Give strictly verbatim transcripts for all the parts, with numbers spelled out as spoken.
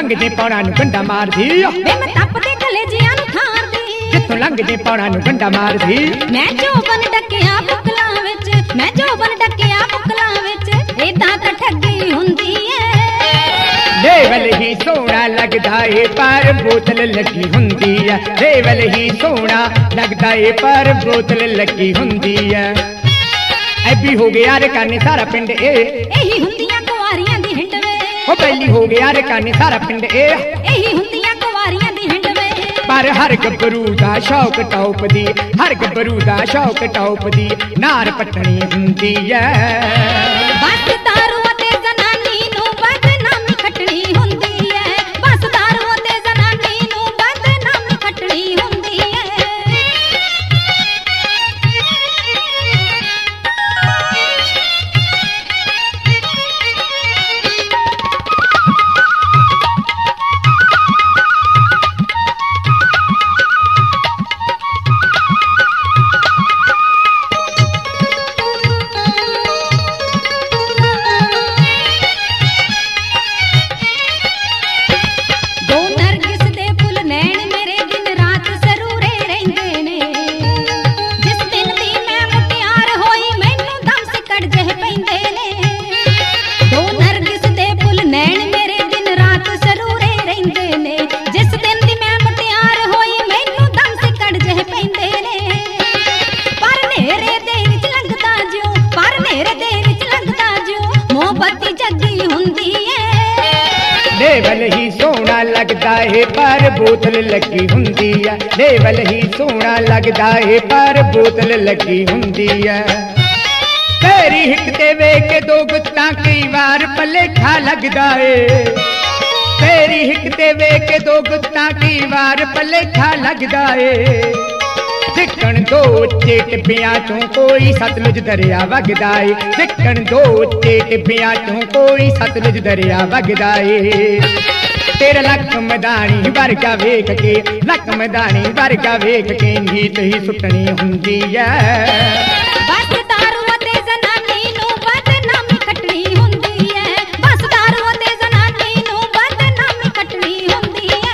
लंघ जे पौड़ा नूं गंढा मारदी वे मैं तप के कलेजियां नूं थारदी जिथों लंघ जे पौड़ा नूं गंढा मारदी मैं जोबन डकिया बुकलां विच मैं जोबन डकिया बुकलां विच इदां तां ठगी हुंदी ऐ लेवल ही सोना लगदा है पर बोतल लगी हुंदी है लेवल ही सोना लगदा है पर बोतल लगी हुंदी है ऐ भी हो गया रे काने सारा पिंड ए एही हुंदियां कुवारियां दी हिंड वे ओ पहली हो गया रे काने सारा पिंड ए एही हुंदियां कुवारियां दी हिंड वे पर हर गबरू दा शौक टॉप दी हर गबरू दा शौक टॉप दी नार पटनी हुंदी है बस दारू ते जनानी नूं बदनामी खटनी हुंदी है बस दारू ते जनानी नूं बदनामी खटनी हुंदी है लेवल ही सोना लगदा है पर बोतल लगी हुंदी है लेवल ही सोना लगदा है पर बोतल लगी हुंदी है तेरी हिक ते वेख के दो गुत्ता कई बार भलेखा लगदा है तेरी हिक ते वेख के दो गुत्ता कई बार भलेखा लगदा है सिक्कण दो उच्चे टिब्बियां चों कोई सतलुज दरिया वगदा है सिक्कण दो उच्चे टिब्बियां चों कोई सतलुज दरिया वगदा है तेरा लक मैदानी वर्गा वेख के लक मैदानी वर्गा वेख के नीत ही सुटनी हुंदी है बस दारू ते जनानी नूं बदनामी खटनी हुंदी है बस दारू ते जनानी नूं बदनामी खटनी हुंदी है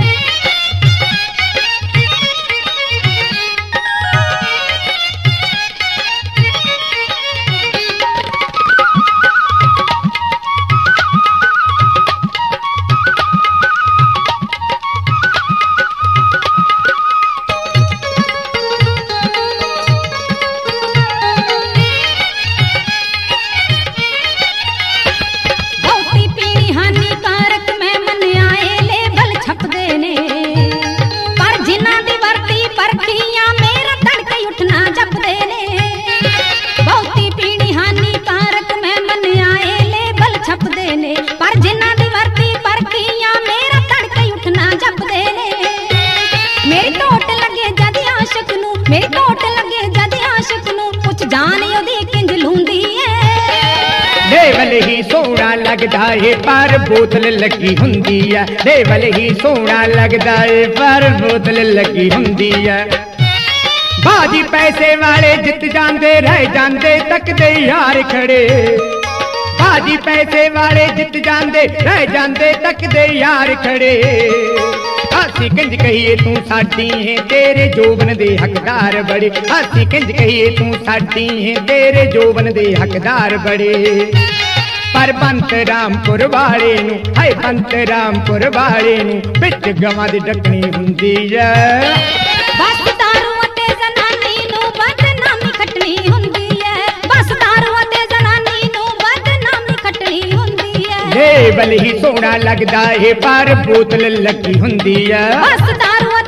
मेरी टोट लगे जद आशिक नूं कुछ जान ओदी किंज लूंदी है लेवल ही सोना लगदा है पर बोतल लगी हुंदी है लेवल ही सोना लगदा है पर बोतल लगी हुंदी है बाजी पैसे वाले जित जांदे रह जांदे तकदे यार खड़े बाजी पैसे वाले जित जांदे रह जांदे तकदे यार खड़े हाथी कंज कहिए तू साडी है तेरे जोबन दे हकदार बड़े हाथी कंज कहिए तू साडी है तेरे जोबन दे हकदार बड़े पर बंत रामपुर वाले नू हाय बंत रामपुर वाले नू बिच गवां दी डकनी हुंदी है बस दारू ते जनानी नू बदनामी खटनी हुंदी है बस दारू ते जनानी नू बदनामी खटनी हुंदी है लेवल ही सोना लगदा है पर बोतल लगी हुंदी है बस दारू